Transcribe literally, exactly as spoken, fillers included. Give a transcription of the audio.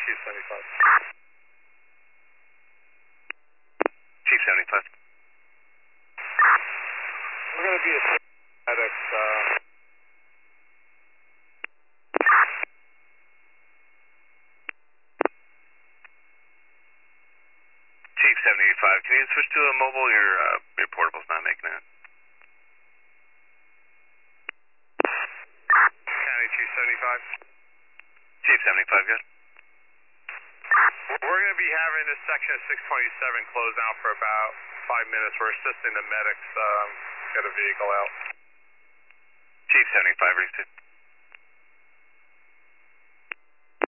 Chief seventy-five. Chief seventy-five. We're going to be a medics. Uh, Chief seventy-five, can you switch to a mobile? Your, uh, your portable's not making it. County Chief seventy-five. Chief seventy-five, good. We're going to be having this section of six twenty-seven closed down for about five minutes. We're assisting the medics um, get a vehicle out. Chief seventy-five, receive.